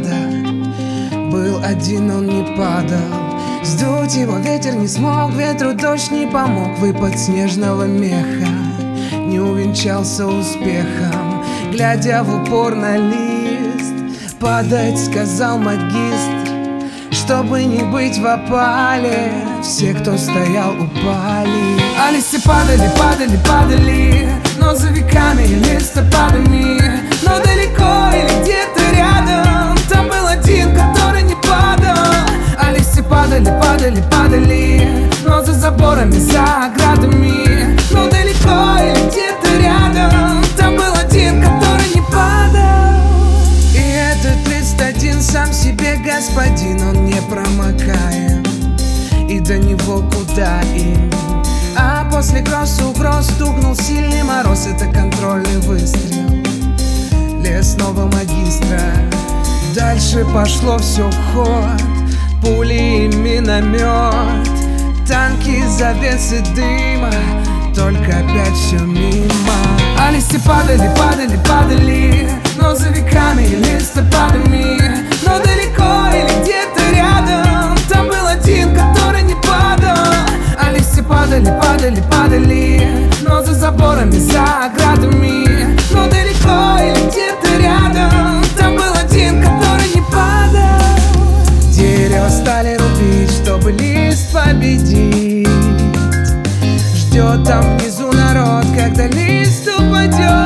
листопада. Был один, он не падал. Сдуть его ветер не смог, ветру дождь не помог. Выпад снежного меха не увенчался успехом. Глядя в упор на лист, падать сказал магистр, чтобы не быть в опале. Все, кто стоял, упали. А листья падали, падали, падали, но за веками и листопадами. Но далеко или где-то рядом там был один, который не падал. А листья падали, падали, падали, но за заборами, за оградами. Но далеко или где-то рядом там был один, который не падал. И этот лист один сам себе господин, он не промокаем, и до него куда им. А после гроз угроз стукнул сильный мороз. Это контрольный выстрел лесного магистра. Дальше пошло все в ход, пули и миномет, танки, завесы дыма, только опять все мимо. А листья падали, падали, падали, но за веками и листопадами. Но далеко или где-то рядом там был один, который не падал. А листья падали, падали, падали, но за заборами, за оградами. Но далеко или где-то рядом там был один, который не падал. Дерево стали рубить, чтобы лист победить. Ждет там внизу народ, когда лист упадет.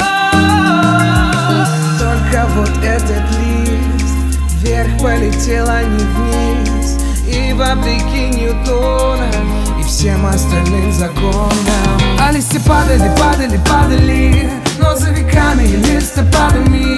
Только вот этот лист вверх полетел, а не вниз. И вопреки Ньютона и всем остальным законам. А листья падали, падали, падали, но за веками и листопадами.